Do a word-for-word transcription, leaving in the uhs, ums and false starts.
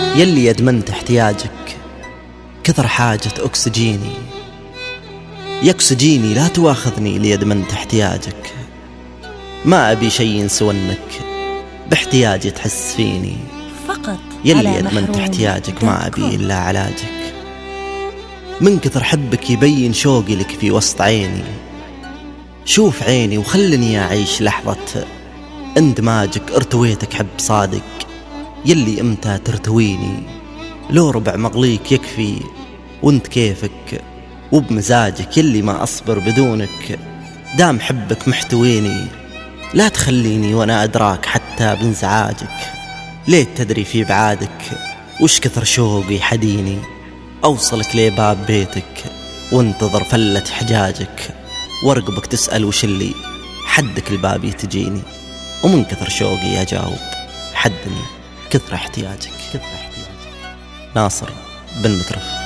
يلي أدمنت احتياجك كثر حاجة أكسجيني، يكسجيني لا تواخذني لي أدمنت احتياجك. ما أبي شيء سوى إنك باحتياجي تحس فيني فقط. يلي أدمنت احتياجك ما أبي إلا علاجك. من كثر حبك يبين شوقي لك في وسط عيني، شوف عيني وخلني أعيش لحظة اندماجك. ارتويتك حب صادق يلي امتى ترتويني، لو ربع مغليك يكفي وانت كيفك وبمزاجك يلي ما أصبر بدونك. دام حبك محتويني لا تخليني وانا أدراك حتى بانزعاجك. ليه تدري في بعادك وش كثر شوقي حديني، أوصلك لباب بيتك وانتظر فلة حجاجك، وارقبك تسأل وش اللي حدك الباب يتجيني. ومن كثر شوقي أجاوب حدني كثر احتياجك. كثر احتياجك. ناصر بن مترف.